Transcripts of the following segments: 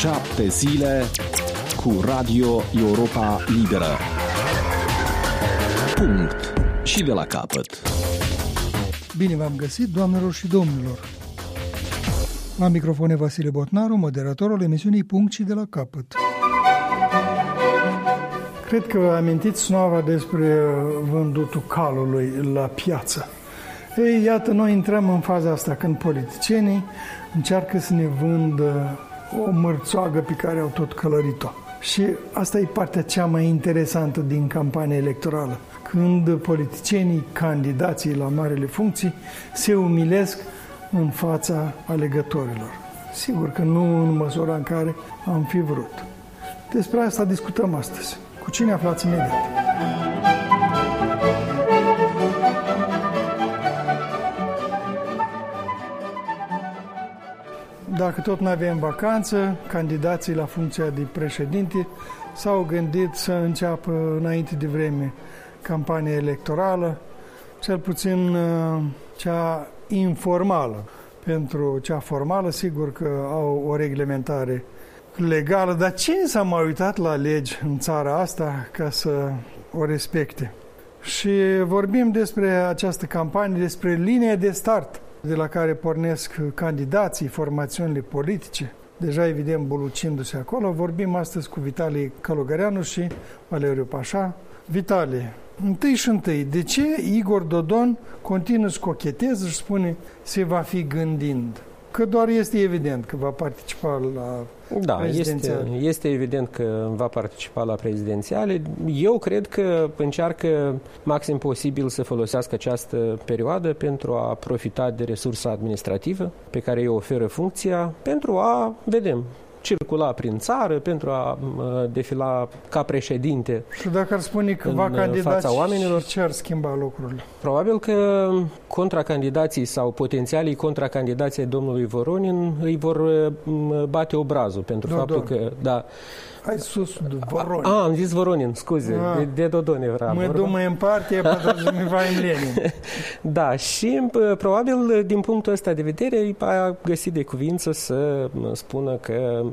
7 zile cu Radio Europa Liberă. Punct. Și de la capăt. Bine v-am găsit, doamnelor și domnilor. La microfone Vasile Botnaru, moderatorul emisiunii Punct și de la capăt. Cred că vă amintiți snoava despre vândutul calului la piață. Ei, iată, noi intrăm în faza asta când politicienii încearcă să ne vândă o mărțoagă pe care au tot călărit-o. Și asta e partea cea mai interesantă din campania electorală. Când politicienii, candidații la marele funcții, se umilesc în fața alegătorilor. Sigur că nu în măsura în care am fi vrut. Despre asta discutăm astăzi. Cu cine aflați imediat? Dacă tot nu avem vacanță, candidații la funcția de președinte s-au gândit să înceapă înainte de vreme campania electorală, cel puțin cea informală. Pentru cea formală, sigur că au o reglementare legală, dar cine s-a mai uitat la legi în țara asta ca să o respecte? Și vorbim despre această campanie, despre linia de start de la care pornesc candidații, formațiunile politice, deja evident bulucindu-se acolo. Vorbim astăzi cu Vitalie Călugăreanu și Valeriu Pașa. Vitalie, întâi, de ce Igor Dodon continuă să cocheteze și spune se va fi gândind? Că doar este evident că va participa la prezidențiale. Este evident că va participa la prezidențiale. Eu cred că încearcă maxim posibil să folosească această perioadă pentru a profita de resursa administrativă pe care îi oferă funcția, pentru a, circula prin țară, pentru a defila ca președinte. Și dacă ar spune că va candida, ce ar schimba lucrurile? Probabil că contracandidații sau potențialii contracandidații domnului Voronin îi vor bate obrazul pentru faptul că... Da, ai sus de Voronin. Am zis Voronin, scuze, de Dodon era vorba. Mă dumă în partie, pentru mi va în Lenin. Da, și probabil din punctul ăsta de vedere a găsit de cuvință să spună că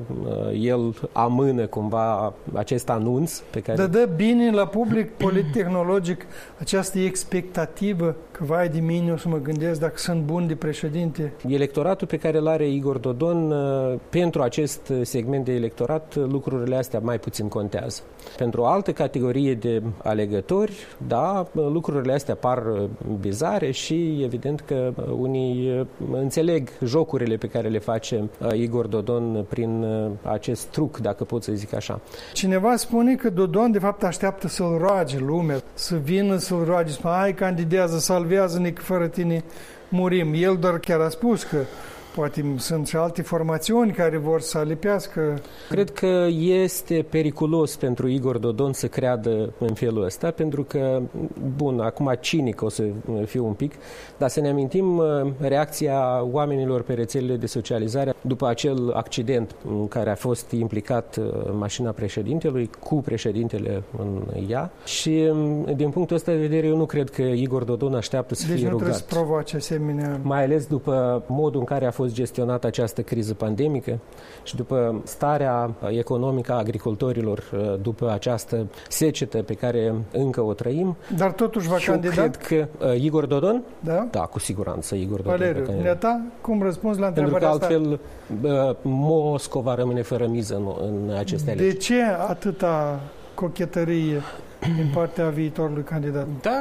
el amână cumva acest anunț pe care... Dă bine la public polittehnologic această expectativă că vai de mine o să mă gândesc dacă sunt bun de președinte. Electoratul pe care îl are Igor Dodon, pentru acest segment de electorat, lucrurile astea mai puțin contează. Pentru o altă categorie de alegători, da, lucrurile astea par bizare și evident că unii înțeleg jocurile pe care le face Igor Dodon prin acest truc, dacă pot să zic așa. Cineva spune că Dodon de fapt așteaptă să-l roage lumea, să vină să-l roage, spune, hai, candidează, salvează-ne că fără tine murim. El doar chiar a spus că poate sunt și alte formațiuni care vor să alipească. Cred că este periculos pentru Igor Dodon să creadă în felul ăsta, pentru că, acum cinic o să fiu un pic, dar să ne amintim reacția oamenilor pe rețelele de socializare după acel accident în care a fost implicat mașina președintelui cu președintele în ea și din punctul ăsta de vedere eu nu cred că Igor Dodon așteaptă să fie rugat. Deci nu trebuie să provoace asemenea... Mai ales după modul în care a fost gestionată această criză pandemică și după starea economică a agricultorilor după această secetă pe care încă o trăim. Dar totuși va candida? Cred că Igor Dodon? Da? Da, cu siguranță Igor Dodon. Valeriu, dumneata, cum răspunzi la întrebarea asta? Pentru că altfel Moscova rămâne fără miză în aceste alegeri. De ce atâta cochetărie din partea viitorului candidat? Da,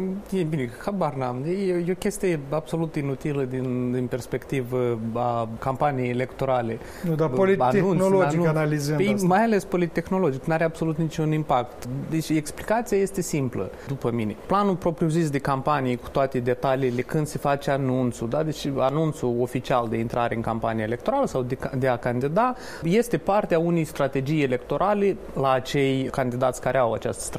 e bine, habar n-am. E o chestie absolut inutilă din perspectivă a campaniei electorale. Nu, dar polittehnologic analizând asta. Mai ales polittehnologic, nu are absolut niciun impact. Deci explicația este simplă, după mine. Planul propriu-zis de campanie cu toate detaliile, când se face anunțul, da? Deci anunțul oficial de intrare în campanie electorală sau de a candida, este partea unei strategii electorale la acei candidați care au această strategie.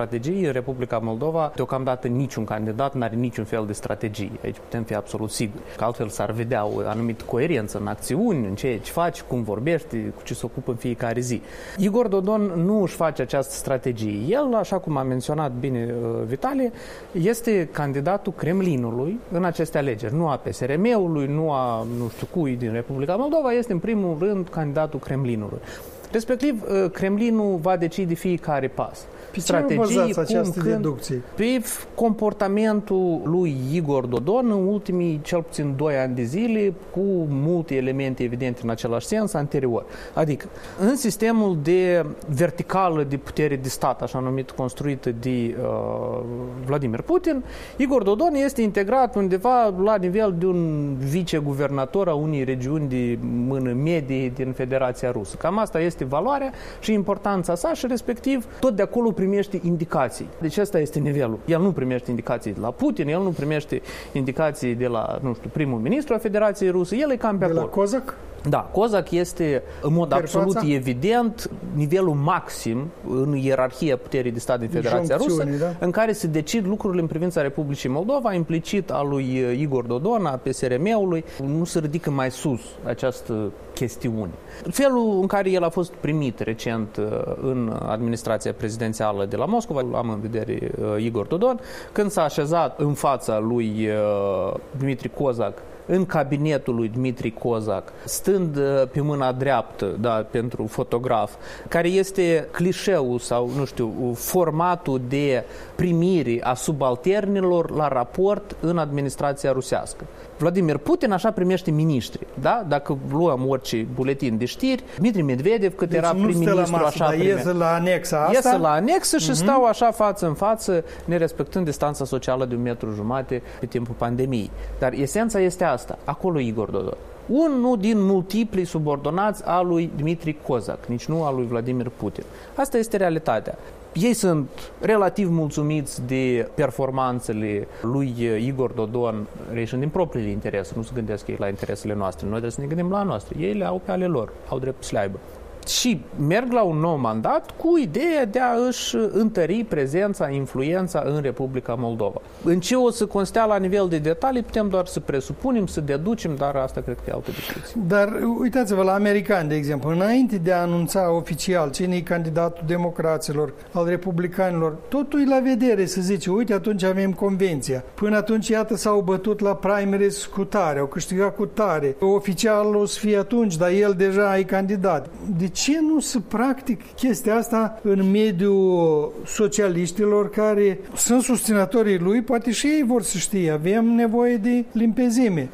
strategii, în Republica Moldova, deocamdată niciun candidat n-are niciun fel de strategie. Aici putem fi absolut siguri. Că altfel s-ar vedea o anumită coerență în acțiuni, în ceea ce face, cum vorbește, cu ce se ocupă în fiecare zi. Igor Dodon nu își face această strategie. El, așa cum a menționat bine Vitalie, este candidatul Kremlinului în aceste alegeri. Nu a PSRM-ului, nu a nu știu cui din Republica Moldova, este în primul rând candidatul Kremlinului. Respectiv, Kremlinul va decide fiecare pas. Strategii, această deducție? Pe comportamentul lui Igor Dodon în ultimii cel puțin 2 ani de zile, cu multe elemente evidente în același sens anterior. Adică, în sistemul de verticală de putere de stat, așa numit, construită de Vladimir Putin, Igor Dodon este integrat undeva la nivel de un viceguvernator a unei regiuni de mână medie din Federația Rusă. Cam asta este valoarea și importanța sa și respectiv tot de acolo primește indicații. Deci ăsta este nivelul. El nu primește indicații de la Putin, el nu primește indicații de la, nu știu, primul ministru a Federației Ruse, el e cam pe acolo. De la Kozak? Da, Kozak este în mod absolut evident nivelul maxim în ierarhia puterii de stat din Federația Rusă, în care se decid lucrurile în privința Republicii Moldova, implicit al lui Igor Dodon, a PSRM-ului, nu se ridică mai sus această chestiune. Felul în care el a fost primit recent în administrația prezidențială de la Moscova, am în vedere Igor Dodon, când s-a așezat în fața lui Dmitri Kozak, în cabinetul lui Dmitri Kozak, stând pe mâna dreaptă, da, pentru fotograf, care este clișeul sau, nu știu, formatul de primire a subalternilor la raport în administrația rusească. Vladimir Putin așa primește miniștri, da? Dacă luăm orice buletin de știri, Dmitri Medvedev, cât era prim-ministru, așa primește. Iese la anexa asta? Iese la anexă și stau așa față în față, nerespectând distanța socială de 1,5 metri pe timpul pandemiei. Dar esența este asta. Acolo Igor Dodon. Unul din multiplii subordonați a lui Dmitri Kozak, nici nu a lui Vladimir Putin. Asta este realitatea. Ei sunt relativ mulțumiți de performanțele lui Igor Dodon, reișând din propriile interese, nu se gândesc ei la interesele noastre. Noi trebuie să ne gândim la noastre. Ei le au pe ale lor, au dreptul să le aibă. Și merg la un nou mandat cu ideea de a își întări prezența, influența în Republica Moldova. În ce o să constea la nivel de detalii, putem doar să presupunem, să deducem, dar asta cred că e altă discuție. Dar uitați-vă la americani, de exemplu, înainte de a anunța oficial cine e candidatul democraților, al republicanilor, totul e la vedere, să zice, uite, atunci avem convenția. Până atunci, iată, s-au bătut la primaries cu tare, au câștigat cu tare. Oficial o să fie atunci, dar el deja e candidat. De ce nu se practic chestia asta în mediul socialiștilor care sunt susținătorii lui? Poate și ei vor să știe. Avem nevoie de limpezime.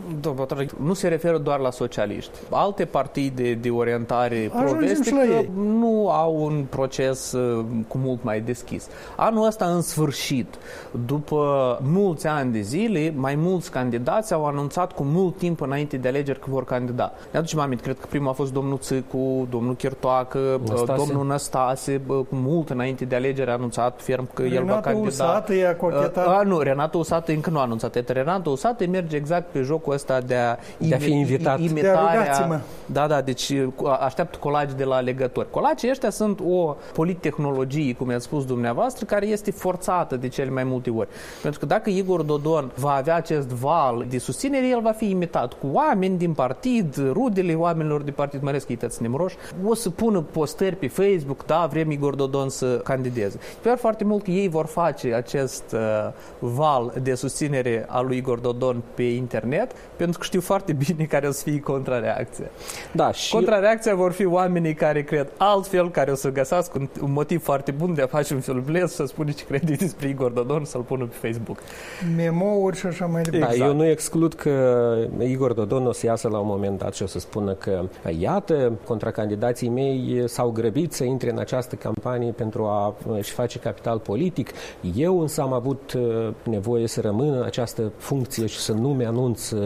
Nu se referă doar la socialiști. Alte partide de orientare pro-vestică nu au un proces cu mult mai deschis. Anul ăsta, în sfârșit, după mulți ani de zile, mai mulți candidați au anunțat cu mult timp înainte de alegeri că vor candida. Ne aducem aminte, cred că primul a fost domnul Țicu, domnul Chirtoacă, domnul Năstase, cu mult înainte de alegeri a anunțat ferm că el va candida. Usată i-a cochetat. Nu, Renato Usată încă nu a anunțat. Renato Usată merge exact pe jocul ăsta de a fi invitat. Imitarea. Da, deci așteaptă colagi de la alegători. Colagii ăștia sunt o polittehnologie, cum i-ați spus dumneavoastră, care este forțată de cele mai multe ori. Pentru că dacă Igor Dodon va avea acest val de susținere, el va fi imitat cu oameni din partid, rudele oamenilor de partid, mai ales că uitați nemoroși, o să pună postări pe Facebook, da, vrem Igor Dodon să candideze. Sper foarte mult că ei vor face acest val de susținere a lui Igor Dodon pe internet, pentru că știu foarte bine care o să fie contrareacția. Da, și contrareacția vor fi oamenii care cred altfel, care o să găsească un motiv foarte bun de a face un filmuleț să spune ce crede despre Igor Dodon, să-l pună pe Facebook. Memo-uri și așa mai departe. Da, exact. Eu nu exclud că Igor Dodon o să iasă la un moment dat și o să spună că iată, contracandidații mei s-au grăbit să intre în această campanie pentru a-și face capital politic. Eu însă am avut nevoie să rămân în această funcție și să nu-mi anunț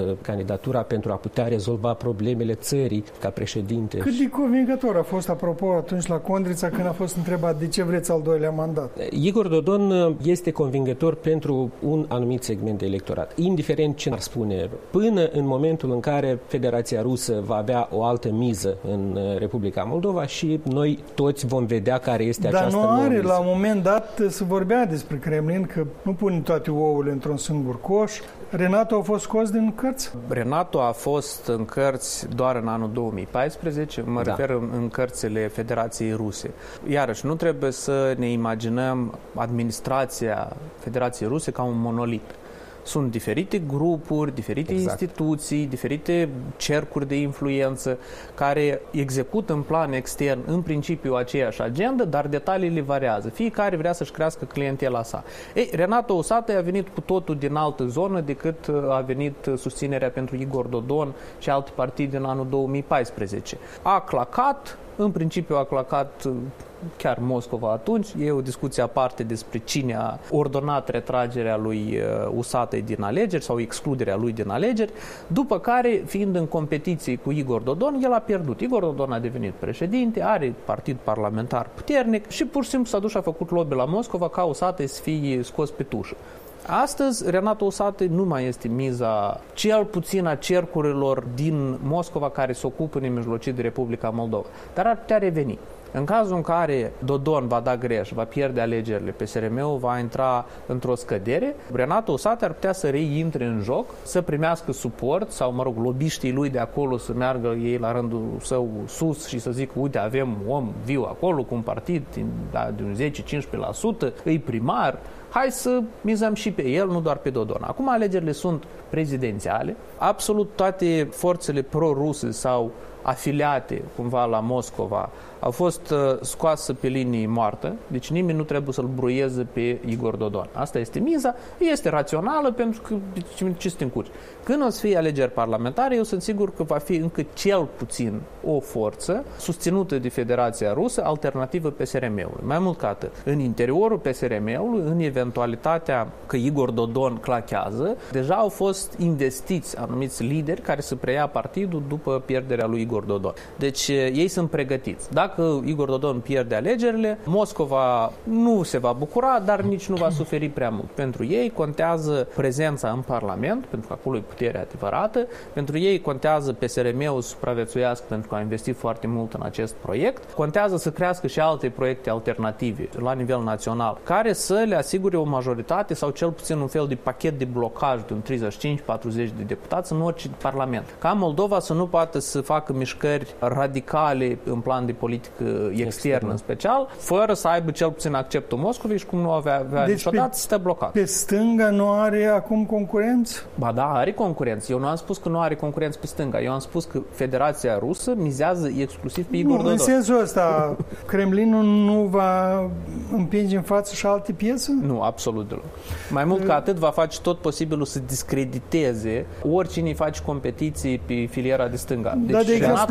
candidatura pentru a putea rezolva problemele țării ca președinte. Cât de convingător a fost, apropo, atunci la Condrița când a fost întrebat de ce vreți al doilea mandat? Igor Dodon este convingător pentru un anumit segment de electorat, indiferent ce ar spune, până în momentul în care Federația Rusă va avea o altă miză în Republica Moldova și noi toți vom vedea care este această nouă miză. Dar nu are, la un moment dat, se vorbea despre Kremlin, că nu pune toate ouăle într-un singur coș. Renato a fost scos din cărți? Renato a fost în cărți doar în anul 2014, mă refer în cărțile Federației Ruse. Iarăși, nu trebuie să ne imaginăm administrația Federației Ruse ca un monolit. Sunt diferite grupuri, diferite instituții, diferite cercuri de influență care execută în plan extern în principiu aceeași agendă, dar detaliile variază. Fiecare vrea să-și crească clientela sa. Renato Usatăi a venit cu totul din altă zonă decât a venit susținerea pentru Igor Dodon și alte partide în anul 2014. A clacat, în principiu a clacat chiar Moscova atunci. E o discuție aparte despre cine a ordonat retragerea lui Usatăi din alegeri sau excluderea lui din alegeri, după care, fiind în competiție cu Igor Dodon, el a pierdut. Igor Dodon a devenit președinte, are partid parlamentar puternic și pur și simplu s-a dus și a făcut lobby la Moscova ca Usatăi să fie scos pe tușă. Astăzi, Renato Usatăi nu mai este miza, cel puțin a cercurilor din Moscova care se ocupă nemijlocit de Republica Moldova, dar ar putea reveni. În cazul în care Dodon va da greș, va pierde alegerile, PSRM-ul va intra într-o scădere, Renato Usatăi ar putea să reintre în joc, să primească suport sau, lobbiștii lui de acolo să meargă ei la rândul său sus și să zică, uite, avem om viu acolo cu un partid de un 10-15%, îi primar, hai să mizăm și pe el, nu doar pe Dodon. Acum alegerile sunt prezidențiale, absolut toate forțele pro-ruse sau afiliate cumva la Moscova au fost scoase pe linii moartă, deci nimeni nu trebuie să-l bruieze pe Igor Dodon. Asta este miza, este rațională pentru că ce să te încurci. Când o să fie alegeri parlamentare, eu sunt sigur că va fi încă cel puțin o forță susținută de Federația Rusă, alternativă PSRM-ului. Mai mult ca atât, în interiorul PSRM-ului, în eventualitatea că Igor Dodon clachează, deja au fost investiți anumiți lideri care să preia partidul după pierderea lui Igor Dodon. Deci ei sunt pregătiți. Dacă Igor Dodon pierde alegerile, Moscova nu se va bucura, dar nici nu va suferi prea mult. Pentru ei contează prezența în Parlament, pentru că acolo e puterea adevărată. Pentru ei contează PSRM-ul să supraviețuiască pentru că a investit foarte mult în acest proiect. Contează să crească și alte proiecte alternative la nivel național, care să le asigure o majoritate sau cel puțin un fel de pachet de blocaj de un 35-40 de deputați în orice Parlament. Ca Moldova să nu poată să facă mișcări radicale în plan de politică externă în special, fără să aibă cel puțin acceptul Moscovei și cum nu avea niciodată, să stă blocat. Pe stânga nu are acum concurență? Ba da, are concurență. Eu nu am spus că nu are concurență pe stânga. Eu am spus că Federația Rusă mizează exclusiv pe Igor Dodon. În sensul ăsta, Kremlinul nu va împinge în față și alte piese? Nu, absolut deloc. Mai mult ca atât, va face tot posibilul să discrediteze oricine îi face competiții pe filiera de stânga. Deci,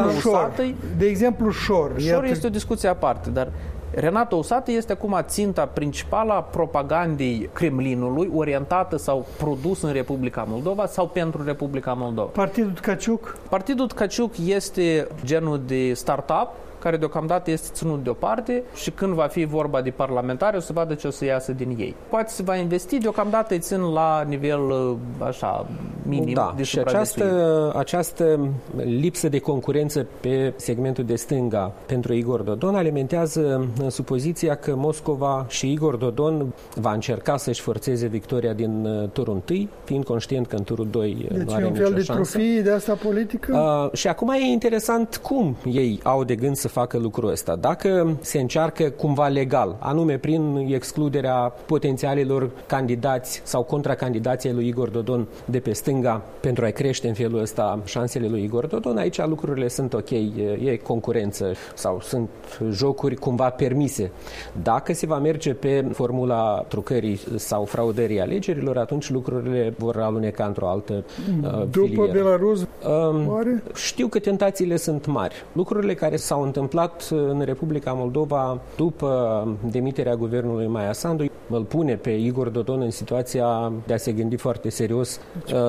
de exemplu, Șor este o discuție aparte, dar Renato Usatăi este acum ținta principală a propagandei Kremlinului orientată sau produsă în Republica Moldova sau pentru Republica Moldova. Partidul Tkaciuc? Partidul Tkaciuc este genul de startup care deocamdată este ținut deoparte și când va fi vorba de parlamentari o să vadă ce o să iasă din ei. Poate se va investi, deocamdată îi țin la nivel așa minim de supraviețuire. Și această lipsă de concurență pe segmentul de stânga pentru Igor Dodon alimentează supoziția că Moscova și Igor Dodon va încerca să-și forțeze victoria din turul 1, fiind conștient că în turul 2 nu are nicio șansă. Deci e un fel de trofie de asta politică? Și acum e interesant cum ei au de gând să facă lucrul ăsta. Dacă se încearcă cumva legal, anume prin excluderea potențialilor candidați sau contracandidații lui Igor Dodon de pe stânga pentru a crește în felul ăsta șansele lui Igor Dodon, aici lucrurile sunt ok, e concurență sau sunt jocuri cumva permise. Dacă se va merge pe formula trucării sau fraudării alegerilor, atunci lucrurile vor aluneca într-o altă filieră. După Belarus, știu că tentațiile sunt mari. Lucrurile care s-au întâmplat întâmplat în Republica Moldova după demiterea guvernului Maia Sandu îl pune pe Igor Dodon în situația de a se gândi foarte serios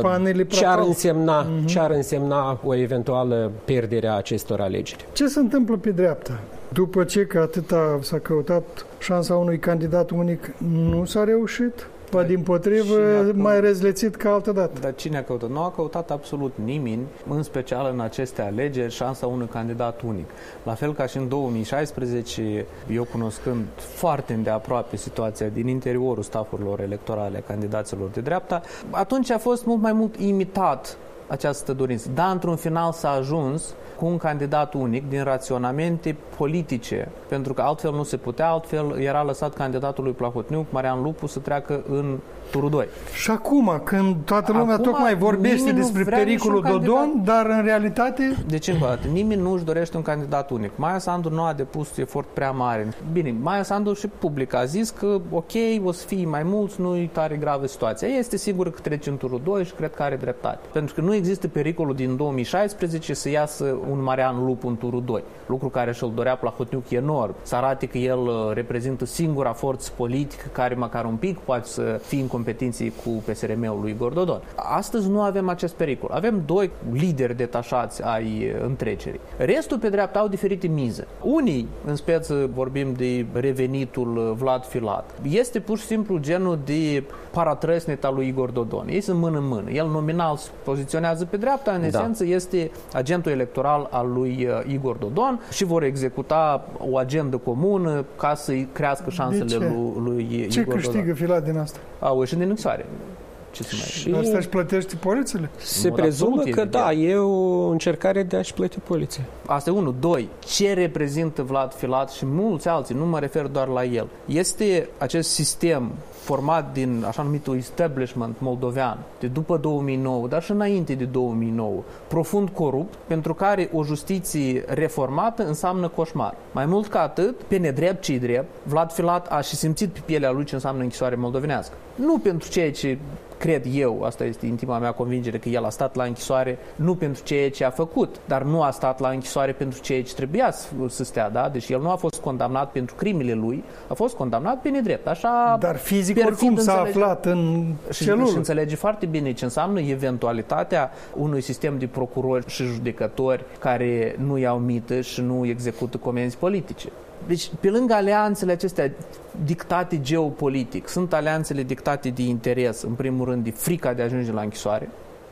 ce ar însemna o eventuală pierdere a acestor alegeri. Ce se întâmplă pe dreapta? După ce că atâta s-a căutat șansa unui candidat unic, nu s-a reușit? Ba dimpotrivă, mai răzlețit ca altă dată. Dar cine a căutat? Nu a căutat absolut nimeni, în special în aceste alegeri, șansa unui candidat unic. La fel ca și în 2016, eu cunoscând foarte îndeaproape situația din interiorul stafurilor electorale a candidaților de dreapta, atunci a fost mult mai mult imitat această dorință. Dar într-un final s-a ajuns cu un candidat unic din raționamente politice, pentru că altfel nu se putea, altfel era lăsat candidatul lui Plahotniuc, Marian Lupu, să treacă în turul 2. Și acum, când toată lumea tocmai vorbește despre pericolul Dodon, dar în realitate... Deci, încă o dată, nimeni nu își dorește un candidat unic. Maia Sandu nu a depus efort prea mare. Bine, Maia Sandu și public a zis că, ok, o să fie mai mulți, nu-i tare gravă situația. Este sigur că trece în turul 2 și cred că are dreptate. Pentru că nu există pericolul din 2016 să iasă un Marian Lupu în turul 2. Lucru care și-l dorea Plahotniuc enorm. Să arate că el reprezintă singura forță politică care măcar un pic poate să fie în competiții cu PSRM-ul lui Igor Dodon. Astăzi nu avem acest pericol. Avem doi lideri detașați ai întrecerii. Restul pe dreapta au diferite mize. Unii, în speță vorbim de revenitul Vlad Filat, este pur și simplu genul de paratrăsnet al lui Igor Dodon. Ei sunt mână-mână. El nominal se poziționează pe dreapta, în esență este agentul electoral al lui Igor Dodon și vor executa o agendă comună ca să-i crească șansele lui Igor Dodon. Ce câștigă Filat din asta? Au ieșit din închisoare. Și asta își plătește polițele? Se prezumă că da, e o încercare de a-și plăti poliția. Asta e unul. Doi, ce reprezintă Vlad Filat și mulți alții, nu mă refer doar la el. Este acest sistem format din așa numitul establishment moldovean de după 2009, dar și înainte de 2009, profund corupt, pentru care o justiție reformată înseamnă coșmar. Mai mult ca atât, pe nedrept ce-i drept, Vlad Filat a și simțit pe pielea lui ce înseamnă închisoare moldovenească. Nu pentru ceea ce cred eu, asta este intima mea convingere, că el a stat la închisoare nu pentru ceea ce a făcut, dar nu a stat la închisoare pentru ceea ce trebuia să stea, da? Deci el nu a fost condamnat pentru crimele lui, a fost condamnat pe nedrept. Așa, dar fizic oricum s-a aflat în celulă. Și înțelege foarte bine ce înseamnă eventualitatea unui sistem de procurori și judecători care nu iau mită și nu execută comenzi politice. Deci, pe lângă alianțele acestea dictate geopolitic, sunt alianțele dictate de interes, în primul rând de frica de a ajunge la închisoare.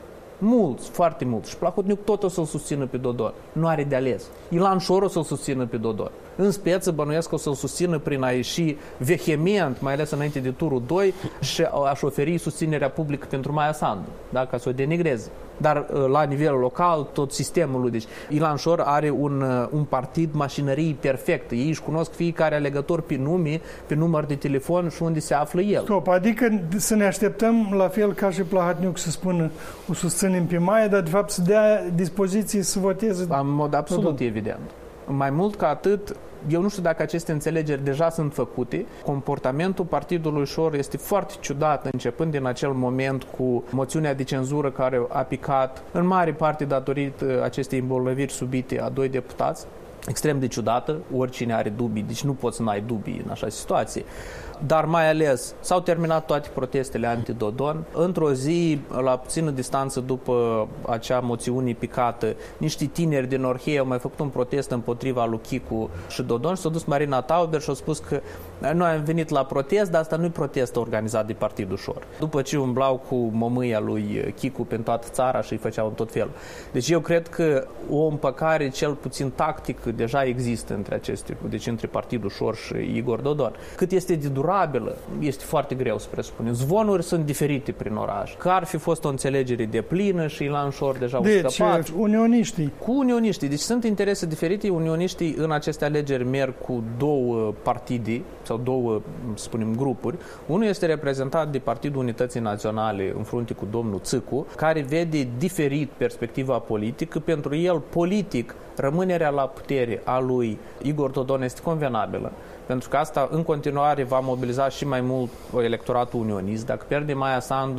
Mulți, foarte mulți. Și Plahotniuc tot o să-l susțină pe Dodon. Nu are de ales. Ilan Șor o să-l susțină pe Dodon. În speță, bănuiesc că o să-l susțină prin a ieși vehement, mai ales înainte de turul 2, și a-și oferi susținerea publică pentru Maia Sandu, da? Ca să o denigreze. Dar la nivel local, tot sistemul lui. Deci Ilan Șor are un partid mașinărie perfectă. Ei își cunosc fiecare alegător pe nume, pe număr de telefon și unde se află el. Stop, adică să ne așteptăm la fel ca și Plahotniuc să spună o susținem pe Maia, dar de fapt să dea dispoziții să voteze. În mod absolut evident. Mai mult ca atât, eu nu știu dacă aceste înțelegeri deja sunt făcute. Comportamentul partidului Șor este foarte ciudat, începând din acel moment cu moțiunea de cenzură care a picat, în mare parte datorită acestei îmbolnăviri subite a 2 deputați. Extrem de ciudată, oricine are dubii, deci nu poți să n-ai dubii în așa situație. Dar mai ales s-au terminat toate protestele anti-Dodon. Într-o zi, la puțină distanță după acea moțiune picată, niște tineri din Orhei au mai făcut un protest împotriva lui Chicu și Dodon și s-a dus Marina Tauber și a spus că noi am venit la protest, dar asta nu e protest organizat de Partidul Șor. După ce umblau cu mămâia lui Chicu pe toată țara și îi făceau în tot felul. Deci eu cred că o împăcare cel puțin tactic deja există între aceste, deci între Partidul Șor și Igor Dodon. Cât este de durabilă, este foarte greu să presupunem. Zvonuri sunt diferite prin oraș. Că ar fi fost o înțelegere deplină și Ilan Șor deja au scăpat. Deci, unioniștii. Cu unioniștii. Deci sunt interese diferite. Unioniștii în aceste alegeri merg cu două partide sau două, spunem, grupuri. Unul este reprezentat de Partidul Unității Naționale în frunte cu domnul Țâcu, care vede diferit perspectiva politică. Pentru el, politic, rămânerea la putere a lui Igor Dodon este convenabilă. Pentru că asta în continuare va mobiliza și mai mult electoratul unionist. Dacă pierde Maia Sandu,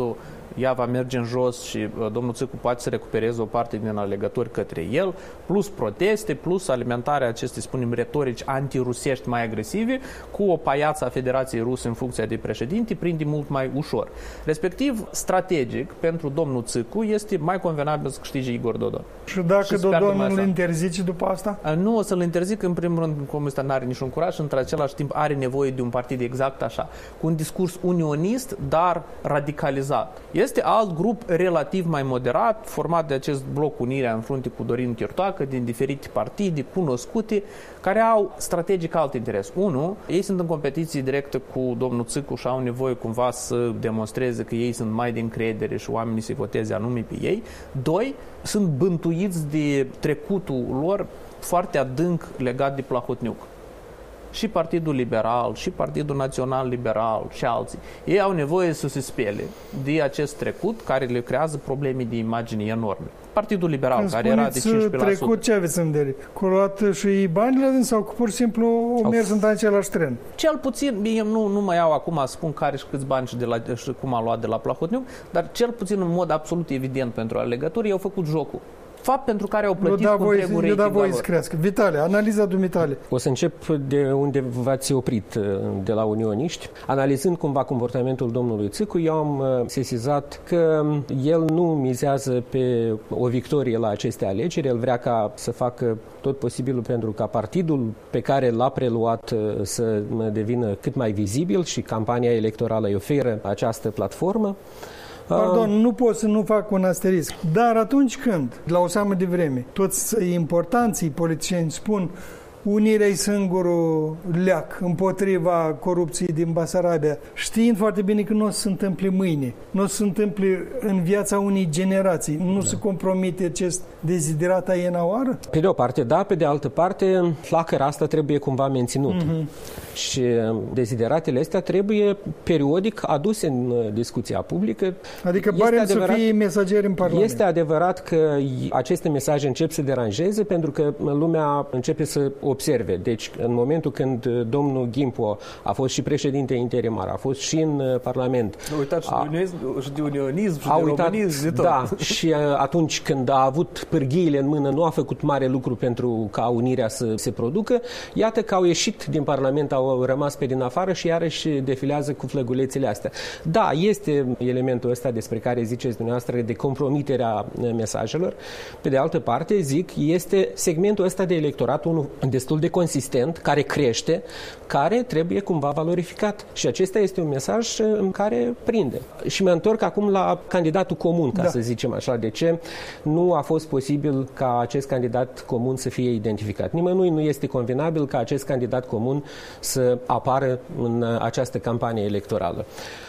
ea va merge în jos și domnul Țâcu poate să recupereze o parte din alegători către el, plus proteste, plus alimentarea acestei, spunem, retorici antirusești mai agresive, cu o paiață a Federației Ruse în funcția de președinte, prinde mult mai ușor. Respectiv, strategic, pentru domnul Țâcu este mai convenabil să câștige Igor Dodon. Și dacă Dodon îl interzice după asta? Nu o să-l interzic, în primul rând, comunistul nu are niciun curaj și, într-același timp, are nevoie de un partid exact așa, cu un discurs unionist, dar radicalizat. Este alt grup relativ mai moderat, format de acest bloc Unirea în frunte cu Dorin Chirtoacă, din diferite partide cunoscute, care au strategic alt interes. Unu, ei sunt în competiție directă cu domnul Țâcu și au nevoie cumva să demonstreze că ei sunt mai de încredere și oamenii se voteze anume pe ei. Doi, sunt bântuiți de trecutul lor foarte adânc legat de Plahotniuc. Și Partidul Liberal, și Partidul Național Liberal și alții. Ei au nevoie să se spele de acest trecut care le creează probleme de imagine enorme. Partidul Liberal, când care era de 15%. Trecut, ce aveți în vedere? Cu luat și banile sau cu pur și simplu au mers în același tren? Cel puțin, eu nu mă iau acum să spun care și câți bani și cum a luat de la Plahotniuc, dar cel puțin în mod absolut evident pentru alegători, ei au făcut jocul. Fapt pentru care au plătit cu întregul rating da voi să crească. Vitale, analiza dumitale. O să încep de unde v-ați oprit, de la unioniști. Analizând cumva comportamentul domnului Țâcu, eu am sesizat că el nu mizează pe o victorie la aceste alegeri. El vrea să facă tot posibilul pentru ca partidul pe care l-a preluat să devină cât mai vizibil și campania electorală îi oferă această platformă. Pardon, nu pot să nu fac un asterisc. Dar atunci când, la o seamă de vreme, toți importanții politicieni spun Unirea-i singurul leac împotriva corupției din Basarabia, știind foarte bine că nu o să se întâmple mâine, nu o să se întâmple în viața unei generații, nu se compromite acest deziderat aiena oară? Pe de o parte, da, pe de altă parte, flacăra asta trebuie cumva menținută. Și dezideratele astea trebuie periodic aduse în discuția publică. Adică barem să fie mesageri în Parlament. Este adevărat că aceste mesaje încep să deranjeze pentru că lumea începe să observe. Deci, în momentul când domnul Ghimpo a fost și președinte interimar, a fost și în Parlament. Uitați și de unionism și de românism, de tot. Da, și atunci când a avut pârghiile în mână, nu a făcut mare lucru pentru ca unirea să se producă. Iată că au ieșit din Parlament, au rămas pe din afară și iarăși defilează cu flăgulețele astea. Da, este elementul ăsta despre care ziceți dumneavoastră de compromiterea mesajelor. Pe de altă parte, zic, este segmentul ăsta de electorat, unul destul de consistent, care crește, care trebuie cumva valorificat. Și acesta este un mesaj care prinde. Și mă întorc acum la candidatul comun, ca să zicem așa. De ce nu a fost posibil ca acest candidat comun să fie identificat? Nimănui nu este convenabil ca acest candidat comun să apară în această campanie electorală.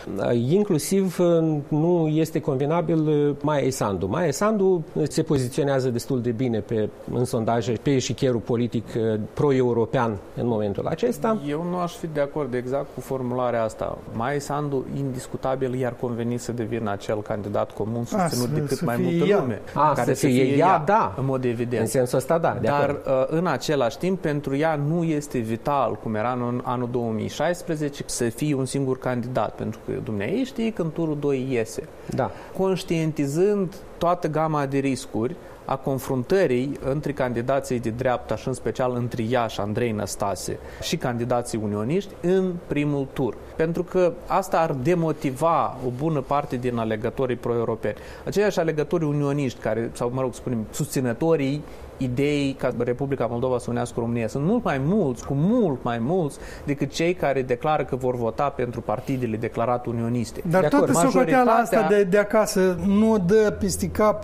Inclusiv nu este convenabil Maia Sandu. Maia Sandu se poziționează destul de bine în sondaje pe eșichierul politic pro-european în momentul acesta. Eu nu aș fi de acord exact cu formularea asta. Maia Sandu, indiscutabil, i-ar conveni să devină acel candidat comun susținut de cât mai multă lume. Care să fie ea, da. În mod evident. În sensul ăsta, da. Dar în același timp, pentru ea nu este vital, cum era în anul 2016, să fie un singur candidat, pentru că dumneavoastră știe că în turul 2 iese. Da. Conștientizând toată gama de riscuri a confruntării între candidații de dreapta și în special între ea și Andrei Năstase și candidații unioniști în primul tur. Pentru că asta ar demotiva o bună parte din alegătorii pro-europeni. Aceiași alegători unioniști care, sau mă rog, spunem, susținătorii ideii ca Republica Moldova să unească România sunt mult mai mulți, cu mult mai mulți decât cei care declară că vor vota pentru partidele declarat unioniste. Dar toată socoteala asta de acasă nu dă peste cap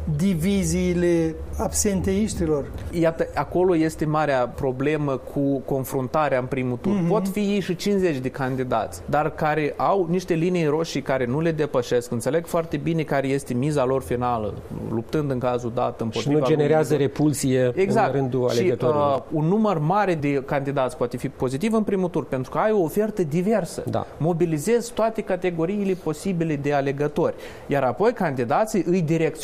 diviziile absenteiștilor. Iată, acolo este marea problemă cu confruntarea în primul tur. Pot fi și 50 de candidați, dar care au niște linii roșii care nu le depășesc. Înțeleg foarte bine care este miza lor finală, luptând în cazul dat împotriva. Și nu generează repulsie în rândul alegătorilor. Și un număr mare de candidați poate fi pozitiv în primul tur, pentru că ai o ofertă diversă. Da. Mobilizezi toate categoriile posibile de alegători. Iar apoi candidații îi direcționează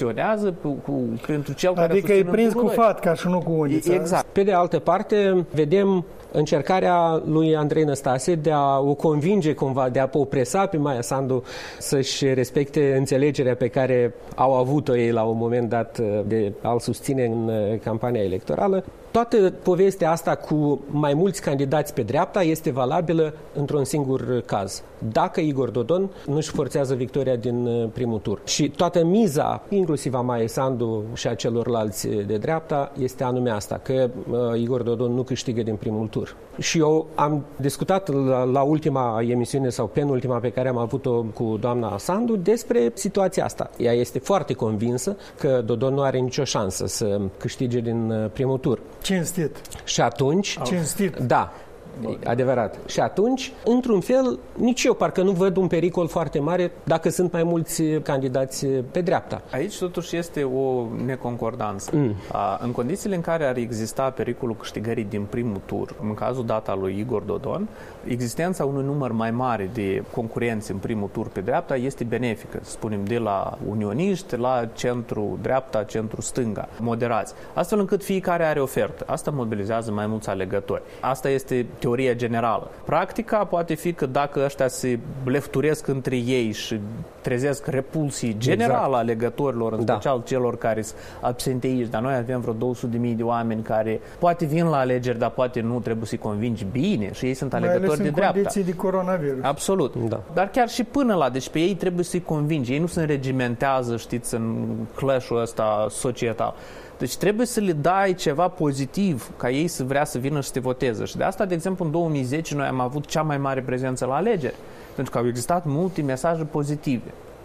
votează pentru cel care adică e prins cu fatca și nu cu unița. Exact. Pe de altă parte, vedem încercarea lui Andrei Năstase de a o convinge cumva, de a o presa pe Maia Sandu să-și respecte înțelegerea pe care au avut-o ei la un moment dat de a-l susține în campania electorală. Toată povestea asta cu mai mulți candidați pe dreapta este valabilă într-un singur caz. Dacă Igor Dodon nu-și forțează victoria din primul tur. Și toată miza, inclusiv a Maiei Sandu și a celorlalți de dreapta, este anume asta, că Igor Dodon nu câștigă din primul tur. Și eu am discutat la ultima emisiune sau penultima pe care am avut-o cu doamna Sandu despre situația asta. Ea este foarte convinsă că Dodon nu are nicio șansă să câștige din primul tur. Cinstit. Și atunci... Cinstit. Da. Adevărat. Și atunci, într-un fel, nici eu parcă nu văd un pericol foarte mare dacă sunt mai mulți candidați pe dreapta. Aici totuși este o neconcordanță. În condițiile în care ar exista pericolul câștigării din primul tur, în cazul dat al lui Igor Dodon, existența unui număr mai mare de concurenți în primul tur pe dreapta este benefică, să spunem, de la unioniști la centru-dreapta, centru-stânga, moderați. Astfel încât fiecare are ofertă. Asta mobilizează mai mulți alegători. Asta este teoria generală. Practica poate fi că dacă ăștia se lefturesc între ei și trezesc repulsii generală a alegătorilor, în special celor care sunt absenteiști, dar noi avem vreo 200.000 de oameni care poate vin la alegeri, dar poate nu, trebuie să-i convingi bine și ei sunt alegători de dreapta. Mai ales în condiții de coronavirus. Absolut. Da. Dar chiar și până la, deci pe ei trebuie să-i convingi. Ei nu se înregimentează, știți, în clash-ul ăsta societal. Deci trebuie să le dai ceva pozitiv ca ei să vrea să vină și să te voteze. Și de asta, de exemplu, în 2010 noi am avut cea mai mare prezență la alegeri, pentru că au existat multe mesaje pozitive.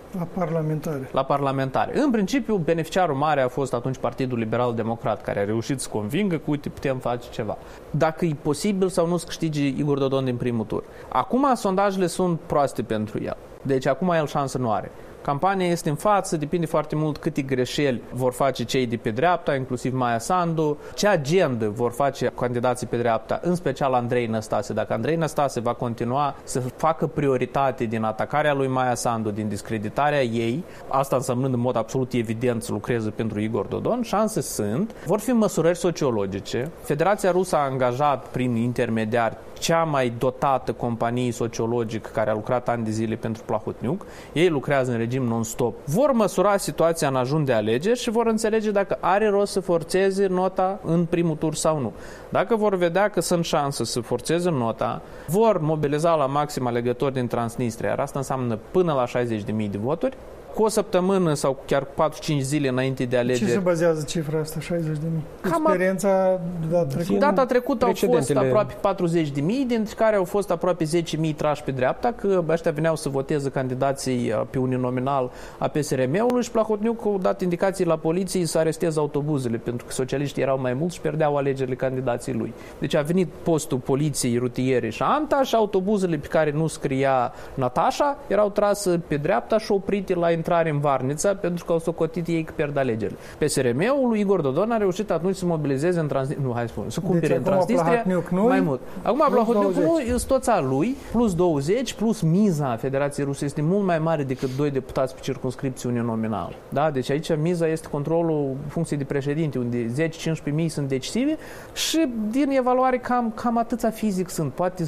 La parlamentare. În principiu, beneficiarul mare a fost atunci Partidul Liberal Democrat, care a reușit să convingă că, uite, putem face ceva. Dacă e posibil sau nu să câștige Igor Dodon din primul tur. Acum sondajele sunt proaste pentru el. Deci acum el șansă nu are. Campania este în față, depinde foarte mult câte greșeli vor face cei de pe dreapta, inclusiv Maia Sandu, ce agendă vor face candidații pe dreapta, în special Andrei Năstase. Dacă Andrei Năstase va continua să facă prioritate din atacarea lui Maia Sandu, din discreditarea ei, asta însemnând în mod absolut evident să lucreze pentru Igor Dodon, șanse sunt. Vor fi măsurări sociologice. Federația Rusă a angajat prin intermediari cea mai dotată companie sociologică care a lucrat ani de zile pentru Plahotniuc. Ei lucrează în regim non-stop. Vor măsura situația în ajun de alegeri și vor înțelege dacă are rost să forțeze nota în primul tur sau nu. Dacă vor vedea că sunt șanse să forțeze nota, vor mobiliza la maxim alegători din Transnistria, iar asta înseamnă până la 60.000 de voturi. Cu o săptămână sau chiar 4-5 zile înainte de alegeri. Ce se bazează cifra asta, 60.000? Experiența data trecută au fost aproape 40.000, dintre care au fost aproape 10.000 trași pe dreapta, că ăștia veneau să voteze candidații pe uninominal a PSRM-ului și Plahotniuc au dat indicații la poliție să aresteze autobuzele, pentru că socialiștii erau mai mulți și pierdeau alegerile candidații lui. Deci a venit postul poliției rutiere și Anta și autobuzele pe care nu scria Natasha erau trase pe dreapta și oprite la intrare în Varnița, pentru că au socotit ei că pierd alegerile. PSRM-ul lui Igor Dodon a reușit atunci să mobilizeze în Transnistria, nu, hai să spun, să cumpere în Transnistria mai mult. Acum Plahotniuc nu, sunt toți al lui, plus 20, plus miza Federației Ruse este mult mai mare decât 2 deputați pe circumscripție uninominală. Da? Deci aici miza este controlul funcției de președinte, unde 10-15 mii sunt decisive și din evaluare cam atâția fizic sunt, poate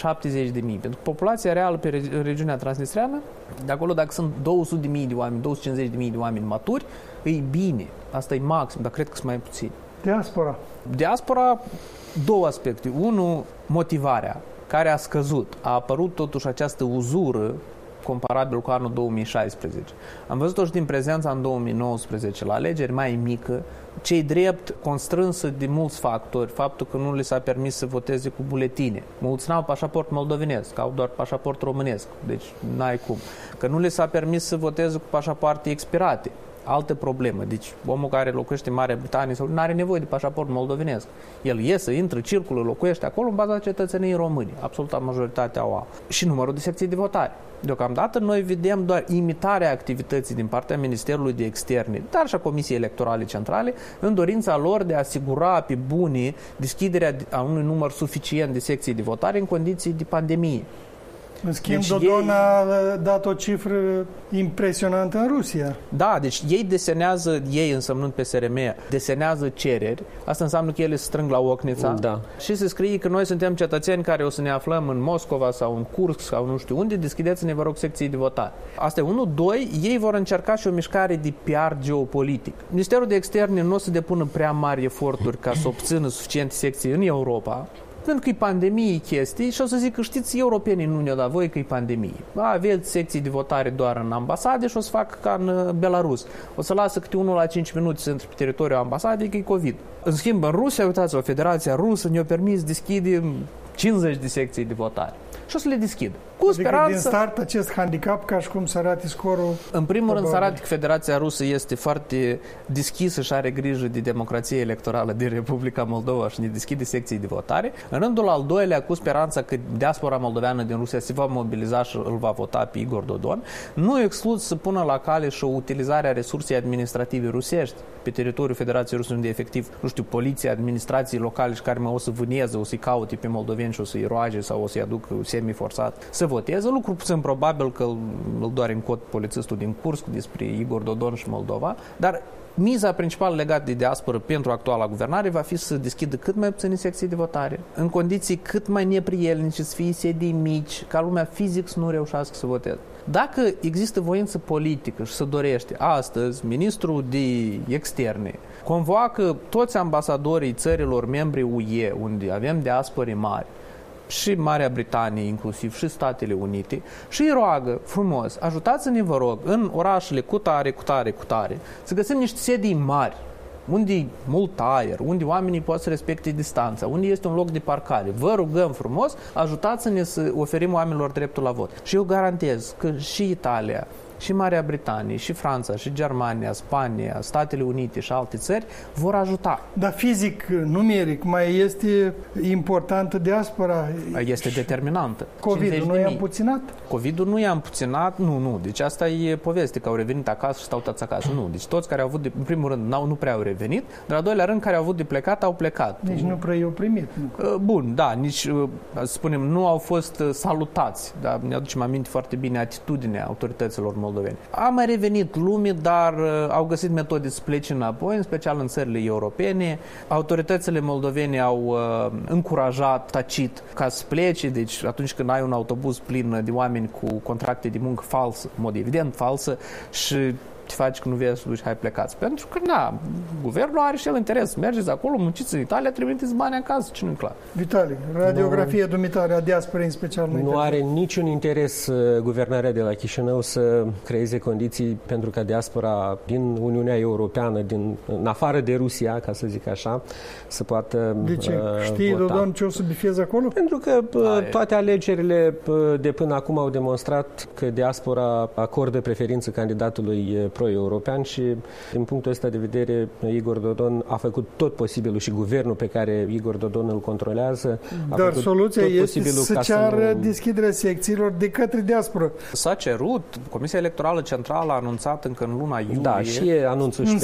70 de mii. Pentru că populația reală pe regiunea transnistreană, de acolo dacă sunt 200.000 de oameni, 250.000 de oameni maturi, e bine. Asta e maxim, dar cred că sunt mai puțini. Diaspora, două aspecte. Unu, motivarea, care a scăzut. A apărut totuși această uzură comparabil cu anul 2016. Am văzut-o și din prezența în 2019 la alegeri mai mică, cei drept constrânsă de mulți factori, faptul că nu le s-a permis să voteze cu buletine. Mulți n-au pașaport moldovenesc, au doar pașaport românesc, deci n-ai cum. Că nu le s-a permis să voteze cu pașapoarte expirate. Altă problemă. Deci omul care locuiește în Marea Britanie nu are nevoie de pașaport moldovenesc. El iese, intră, circulă, locuiește acolo în baza cetățeniei români. Absoluta majoritatea au. Și numărul de secții de votare. Deocamdată noi vedem doar imitarea activității din partea Ministerului de Externe, dar și a Comisiei Electorale Centrale, în dorința lor de a asigura pe bune deschiderea a unui număr suficient de secții de votare în condiții de pandemie. În schimb, deci Dodon a dat o cifră impresionantă în Rusia. Da, deci ei desenează, ei însemnând PSRM, desenează cereri. Asta înseamnă că ele se strâng la Ocnița. Da. Și se scrie că noi suntem cetățeni care o să ne aflăm în Moscova sau în Kursk sau nu știu unde, deschideți-ne, vă rog, secții de votare. Asta e 1. 2. Ei vor încerca și o mișcare de PR geopolitic. Ministerul de Externe nu o să depună prea mari eforturi ca să obțină suficiente secții în Europa, pentru că e pandemie chestii și o să zic că știți, europenii nu ne-au dat voi că e pandemie. Aveți secții de votare doar în ambasade și o să facă ca în Belarus. O să lasă câte 1 la 5 minute să intre pe teritoriul ambasadei că e COVID. În schimb, în Rusia, uitați-vă, Federația Rusă ne-a permis deschide 50 de secții de votare. Și o să le deschid. Cu speranță... Adică din start acest handicap, ca și cum să arate scorul... În primul rând să arate că Federația Rusă este foarte deschisă și are grijă de democrație electorală din Republica Moldova și ne deschide secții de votare. În rândul al doilea, cu speranța că diaspora moldoveană din Rusia se va mobiliza și îl va vota pe Igor Dodon, nu exclud să pună la cale și o utilizare a resursei administrative rusești pe teritoriul Federației Ruse, unde efectiv, nu știu, poliția, administrații locale și care o să vâneze, o să-i caute pe moldoveni și o să-i roage sau o să-i aducă semi-forțat să voteze. Lucru puțin probabil că îl doare în cot polițistul din Kursk despre Igor Dodon și Moldova, dar miza principală legată de diasporă pentru actuala guvernare va fi să deschidă cât mai puține secții de votare, în condiții cât mai neprielnice, să fie sedii mici, ca lumea fizic să nu reușească să voteze. Dacă există voință politică și se dorește astăzi, ministrul de externe convoacă toți ambasadorii țărilor membri UE, unde avem diaspore mari, și Marea Britanie inclusiv, și Statele Unite, și îi roagă frumos, ajutați-ne, vă rog, în orașele cu tare, să găsim niște sedii mari, unde e mult aer, unde oamenii pot să respecte distanța, unde este un loc de parcare. Vă rugăm frumos, ajutați-ne să oferim oamenilor dreptul la vot. Și eu garantez că și Italia, și Marea Britanie, și Franța, și Germania, Spania, Statele Unite și alte țări vor ajuta. Dar fizic, numeric, mai este importantă diaspora? Este determinantă. COVID-ul nu i-a împuținat? COVID-ul nu i-a împuținat, nu. Deci asta e poveste, că au revenit acasă și stau toți acasă. Nu. Deci toți care au avut, în primul rând, nu prea au revenit, dar al doilea rând, care au avut de plecat, au plecat. Nici nu prea i-au primit. Nu. Bun, da, nici, spunem, nu au fost salutați. Dar ne aducem aminte foarte bine atitudinea autorităților moldoveni. A mai revenit lume, dar au găsit metode să plece înapoi, în special în țările europene. Autoritățile moldovene au încurajat tacit ca să plece, deci atunci când ai un autobuz plin de oameni cu contracte de muncă falsă, în mod evident falsă, și te faci că nu vezi, duci, hai plecați. Pentru că, guvernul are și el interes. Mergeți acolo, munciți în Italia, trimiteți bani acasă. Ce nu-i clar? Vitali, radiografia dumitare a diasporei în special. Nu are niciun interes guvernarea de la Chișinău să creeze condiții pentru ca diaspora din Uniunea Europeană, în afară de Rusia, ca să zic așa, să poată De ce? Știi, Dodon, ce o să bifeze acolo? Pentru că toate alegerile de până acum au demonstrat că diaspora acordă preferință candidatului pro-european și din punctul ăsta de vedere Igor Dodon a făcut tot posibilul și guvernul pe care Igor Dodon îl controlează Dar soluția este să ceară deschiderea secțiilor de către diasporă. S-a cerut, Comisia Electorală Centrală a anunțat încă în luna iulie. Da, și e anunțul și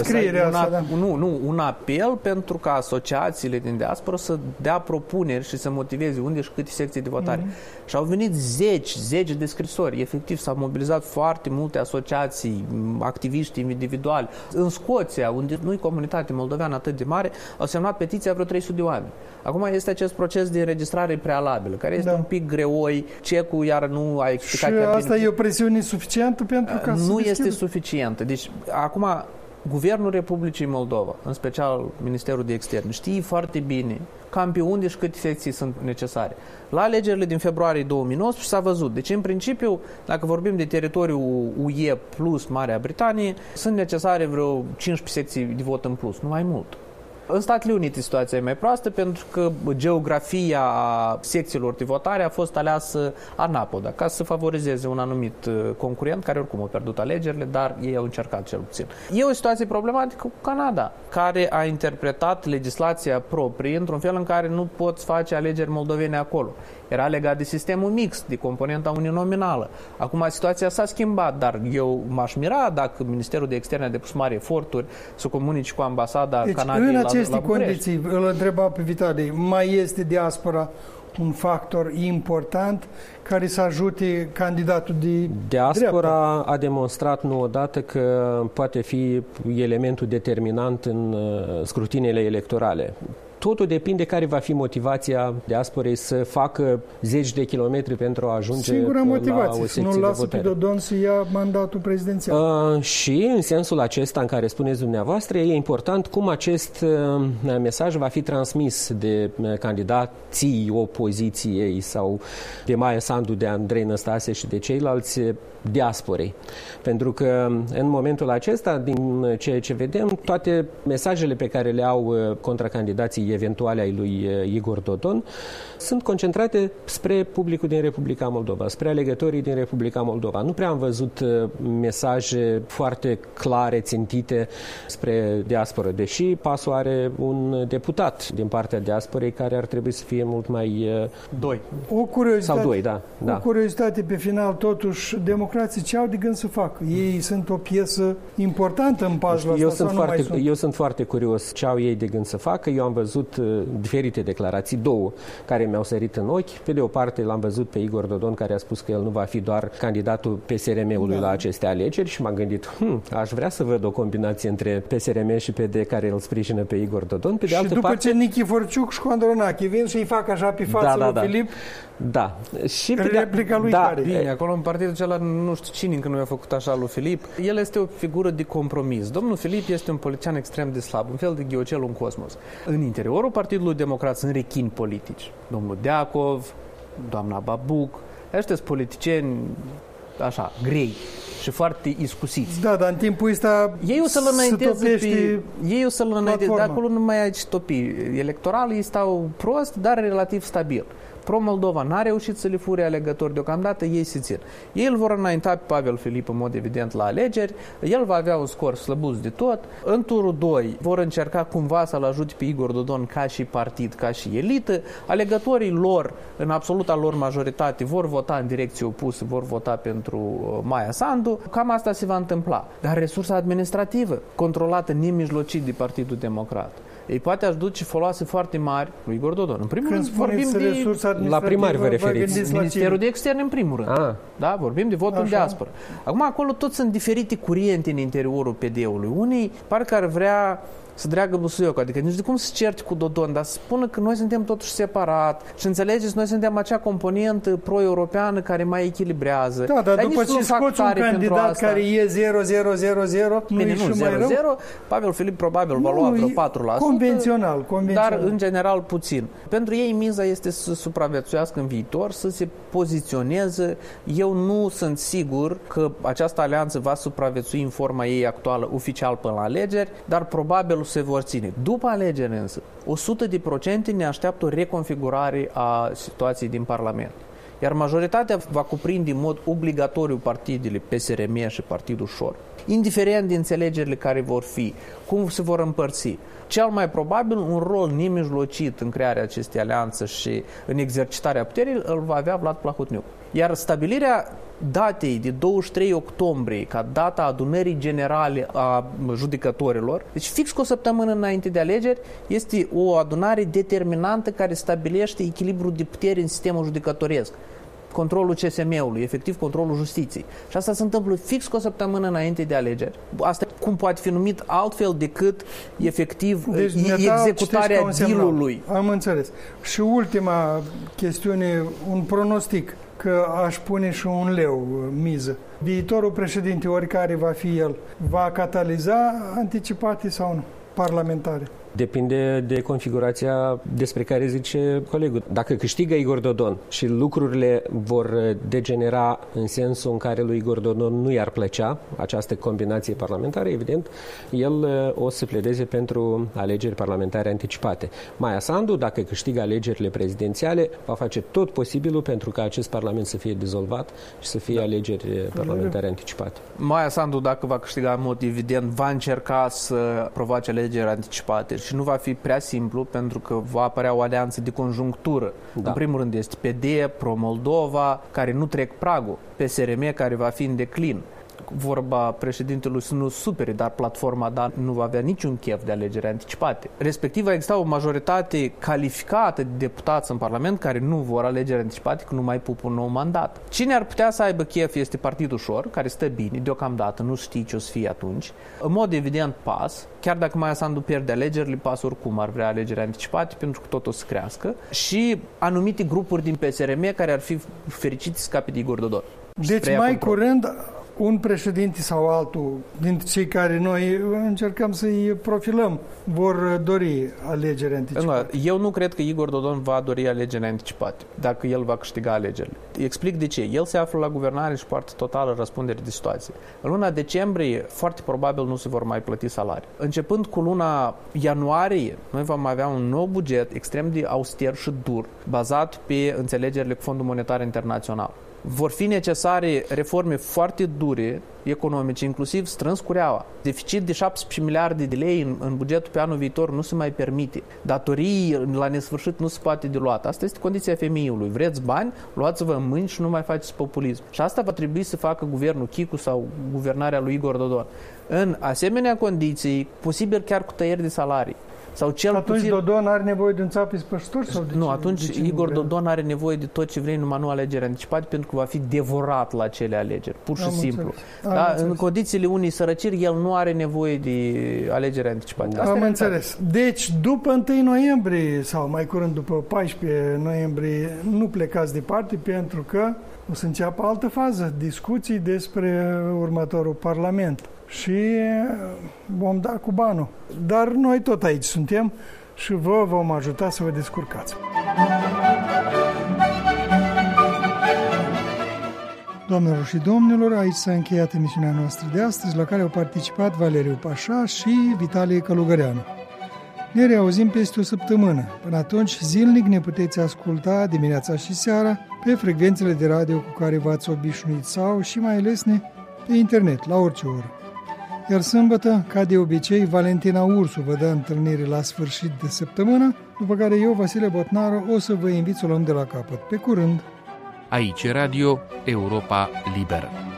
un apel pentru ca asociațiile din diasporă să dea propuneri și să motiveze unde și câte secții de votare. Și au venit zeci de scrisori. Efectiv s-au mobilizat foarte multe asociații, activiști individuali. În Scoția, unde nu e comunitate moldoveană atât de mare, au semnat petiția vreo 300 de oameni. Acum este acest proces de înregistrare prealabilă, care este un pic greoi, cecul iar nu a explicat. Și asta e o presiune suficientă pentru ca să nu este suficientă. Deci, acum, Guvernul Republicii Moldova, în special Ministerul de Externe, știe foarte bine cam pe unde și câte secții sunt necesare. La alegerile din februarie 2019 s-a văzut. Deci, în principiu, dacă vorbim de teritoriul UE plus Marea Britanie, sunt necesare vreo 15 secții de vot în plus, nu mai mult. În Statele Unite situația e mai proastă pentru că geografia secțiilor de votare a fost aleasă anapoda, ca să favorizeze un anumit concurent care oricum a pierdut alegerile, dar ei au încercat cel puțin. E o situație problematică cu Canada, care a interpretat legislația proprie într-un fel în care nu poți face alegeri moldovene acolo. Era legat de sistemul mixt, de componenta uninominală. Acum situația s-a schimbat, dar eu m-aș mira dacă Ministerul de Externe a depus mari eforturi să comunice cu ambasada Canadiei la București. În aceste condiții, îl întreba pe Vitali, mai este diaspora un factor important care să ajute candidatul de Diaspora dreapta. a demonstrat nu odată că poate fi elementul determinant în scrutiniile electorale. Totul depinde care va fi motivația diasporei să facă zeci de kilometri pentru a ajunge Singura la motivație, o să secție nu de lasă pe votare. Dodon să ia mandatul prezidențial. Și în sensul acesta în care spuneți dumneavoastră, e important cum acest mesaj va fi transmis de candidații opoziției sau de Maia Sandu, de Andrei Năstase și de ceilalți diasporei. Pentru că în momentul acesta, din ceea ce vedem, toate mesajele pe care le au contracandidații eventuale ai lui Igor Dodon sunt concentrate spre publicul din Republica Moldova, spre alegătorii din Republica Moldova. Nu prea am văzut mesaje foarte clare, țintite spre diasporă, deși PAS-ul are un deputat din partea diasporei care ar trebui să fie mult mai... Doi. O curiozitate, Sau doi, da. O curiozitate pe final, totuși, democrații ce au de gând să facă? Ei sunt o piesă importantă în puzzle-ul ăsta sau nu mai sunt? Eu sunt foarte curios ce au ei de gând să facă. Eu am văzut diferite declarații, două, care mi-au sărit în ochi. Pe de o parte l-am văzut pe Igor Dodon, care a spus că el nu va fi doar candidatul PSRM-ului la aceste alegeri și m-am gândit, aș vrea să văd o combinație între PSRM și PD care îl sprijină pe Igor Dodon. Pe de altă după parte, ce Nichiforciuc și Condronache vin și îi fac așa pe față lui Filip, da. Și replica lui care? Bine, acolo în partidul acela nu știu cine încă nu i-a făcut așa lui Filip. El este o figură de compromis. Domnul Filip este un politician extrem de slab, un fel de Ghiocel în cosmos. În interiorul Partidului Democrat sunt rechini politici. Domnul Deacov, doamna Babuc, ăștia sunt politicieni așa, grei și foarte iscusiți. Da, dar în timpul ăsta ei o să-l înainteze ei o să-l înainteze, de acolo nu mai ai ce topi. Electoral ei stau prost, dar relativ stabil. Pro-Moldova n-a reușit să le fure alegători deocamdată, ei se țin. Ei îl vor înainta pe Pavel Filip în mod evident la alegeri, el va avea un scor slăbuț de tot. În turul 2 vor încerca cumva să-l ajute pe Igor Dodon ca și partid, ca și elită. Alegătorii lor, în absoluta lor majoritate, vor vota în direcție opusă, vor vota pentru Maia Sandu. Cam asta se va întâmpla. Dar resursa administrativă, controlată nemijlocit de Partidul Democrat, ei poate aduce foloase foarte mari lui Igor Dodon. În primul rând vorbim de... La primari vă referiți? Ministerul de Externe în primul rând. Da, vorbim de votul în diaspora. Acum acolo tot sunt diferite curente în interiorul PD-ului. Unii parcă ar vrea să dreagă busuiocul, adică nici de cum să certe cu Dodon, dar să spună că noi suntem totuși separat și înțelegeți, noi suntem acea componentă pro-europeană care mai echilibrează. Da, dar după ce scoți un candidat care e 0-0-0-0, nu e și mai rău? Pavel Filip probabil va lua vreo 4%. Convențional. Dar în general puțin. Pentru ei miza este să supraviețuiască în viitor, să se poziționeze. Eu nu sunt sigur că această alianță va supraviețui în forma ei actuală oficial până la alegeri, dar probabil se vor ține. După alegeri însă, 100% ne așteaptă o reconfigurare a situației din Parlament. Iar majoritatea va cuprinde în mod obligatoriu partidele PSRM și Partidul Șor. Indiferent de înțelegerile care vor fi, cum se vor împărți, cel mai probabil un rol nemijlocit în crearea acestei alianțe și în exercitarea puterii îl va avea Vlad Plahotniuc. Iar stabilirea datei de 23 octombrie ca data adunării generale a judecătorilor, deci fix cu o săptămână înainte de alegeri, este o adunare determinantă care stabilește echilibrul de putere în sistemul judecătoresc. Controlul CSM-ului, efectiv controlul justiției. Și asta se întâmplă fix cu o săptămână înainte de alegeri. Asta cum poate fi numit altfel decât efectiv executarea deal-ului. Am înțeles. Și ultima chestiune, un pronostic, că aș pune și un leu miză. Viitorul președinte, oricare va fi el, va cataliza anticipate sau nu? Parlamentare. Depinde de configurația despre care zice colegul. Dacă câștigă Igor Dodon și lucrurile vor degenera în sensul în care lui Igor Dodon nu i-ar plăcea această combinație parlamentară, evident, el o să pledeze pentru alegeri parlamentare anticipate. Maia Sandu, dacă câștigă alegerile prezidențiale, va face tot posibilul pentru ca acest parlament să fie dizolvat și să fie alegeri parlamentare anticipate. Maia Sandu, dacă va câștiga în mod evident, va încerca să provoace alegeri anticipate. Și nu va fi prea simplu, pentru că va apărea o alianță de conjunctură. Da. În primul rând este PD, Pro-Moldova, care nu trec pragul, PSRM, care va fi în declin. vorba președintelui să nu supere, dar platforma nu va avea niciun chef de alegeri anticipate. Respectiv, va exista o majoritate calificată de deputați în Parlament care nu vor alegeri anticipate, că nu mai pup un nou mandat. Cine ar putea să aibă chef este Partidul Ușor, care stă bine, deocamdată, nu știi ce o să fie atunci. În mod evident, PAS, chiar dacă Maia Sandu pierde alegerile, PAS oricum ar vrea alegeri anticipate, pentru că tot o să crească. Și anumite grupuri din PSRM care ar fi fericiți să scape de Igor Dodon. Deci mai curând un președinte sau altul dintre cei care noi încercăm să-i profilăm vor dori alegeri anticipate. Eu nu cred că Igor Dodon va dori alegeri anticipate dacă el va câștiga alegerile. Explic de ce. El se află la guvernare și poartă totală răspundere de situație. În luna decembrie, foarte probabil nu se vor mai plăti salarii. Începând cu luna ianuarie, noi vom avea un nou buget extrem de auster și dur, bazat pe înțelegerile cu Fondul Monetar Internațional. Vor fi necesare reforme foarte dure economice, inclusiv strâns cureaua. Deficit de 17 miliarde de lei în bugetul pe anul viitor nu se mai permite. Datorii la nesfârșit nu se poate de luat. Asta este condiția femeiului. Vreți bani, luați-vă în mâini și nu mai faceți populism. Și asta va trebui să facă guvernul Chicu sau guvernarea lui Igor Dodon. În asemenea condiții, posibil chiar cu tăieri de salarii. Sau cel atunci puțin... Dodon are nevoie de un țap spășitor? Sau de nu, ce, atunci de ce Igor Dodon are nevoie de tot ce vrei, numai nu alegeri anticipate, pentru că va fi devorat la acele alegeri, pur și simplu. Da? În condițiile unei sărăciri, el nu are nevoie de alegeri anticipate. Am înțeles. Deci, după 1 noiembrie, sau mai curând după 14 noiembrie, nu plecați departe, pentru că o să înceapă altă fază, discuții despre următorul Parlament. Și vom da cu banul. Dar noi tot aici suntem și vă vom ajuta să vă descurcați. Doamnelor și domnilor, aici s-a încheiat emisiunea noastră de astăzi, la care au participat Valeriu Pașa și Vitalie Călugăreanu. Ne reauzim peste o săptămână. Până atunci, zilnic ne puteți asculta dimineața și seara pe frecvențele de radio cu care v-ați obișnuit sau și mai ales pe internet, la orice oră. Iar sâmbătă, ca de obicei, Valentina Ursu vă dă întâlnire la sfârșit de săptămână, după care eu, Vasile Botnaru, o să vă invit să o luăm de la capăt. Pe curând! Aici Radio Europa Liberă.